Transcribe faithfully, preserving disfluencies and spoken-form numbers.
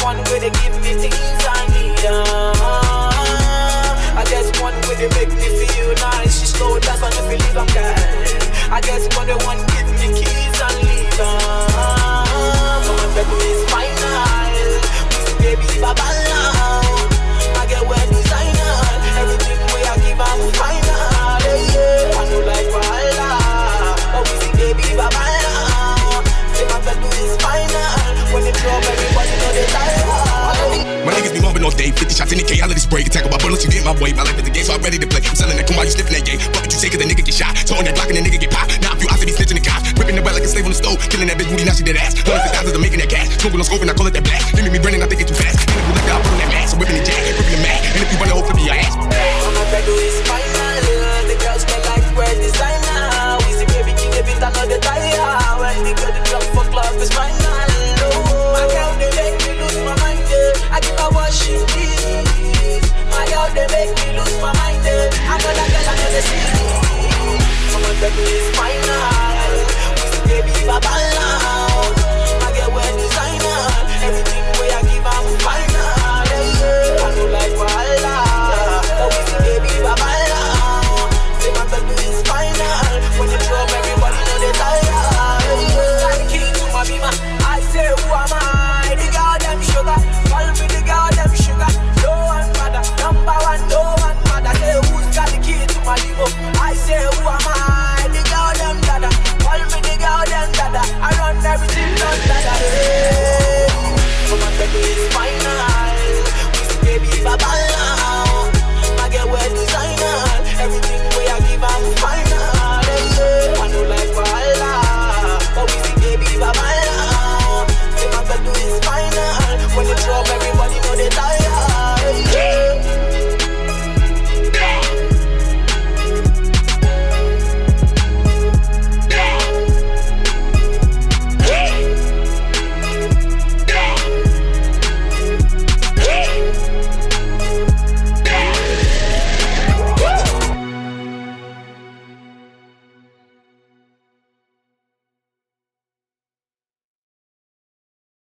one way they give me things I need. Uh, I just one way they make me feel nice. She slow dance and if you leave I'm guys. I just one they one give me keys and leave. Uh, Mama baby is final. We see baby baba now. I get well designer. Everything way I give I'm final. Yeah, I know like Wahala. But we see baby baba now. Say my baby is final. When they drop everybody know they die. My niggas be mobbing all day, fifty shots in the K, I let it spray. Tackle my bullets, you get my way. My life is a game, so I'm ready to play. I'm selling that, come on, you sniffing that game. Fuck what you say, cause the nigga get shot. So on that block and the nigga get popped. Now if you out to be snitching the cops, ripping the well like a slave on the stove. Killing that bitch booty, now she dead ass. Hundreds of thousands of making that cash. Smoking on scope and I call it that black. They make me running, I think it's too fast. And if you like that, I'll put on that mask. So whipping the jack, ripping the mag. And if you run the whole flip in your ass. My baby is final. The girls can like wear designer. We see baby king a bit another tire. When they go to club for club is final. My girl they make me lose my mind. I give her what she needs. My girl they make me lose my mind. I know that girl I never see. My baby is final. We see baby baba loud. My girl wear designer. Everything way I give her final. I know like Wahala. But we see baby baba loud. Say my baby is final. When you drop everybody know they die. Like king to my bima. I say who am I? The girl them sugar. Call me the girl them sugar. No one mother. Number one, no one mother. Say who's got the key to my limo? I say who am I? The girl them dada. Call me the girl them dada. I run everything done dada. Hey. So my baby is final. We see baby baba.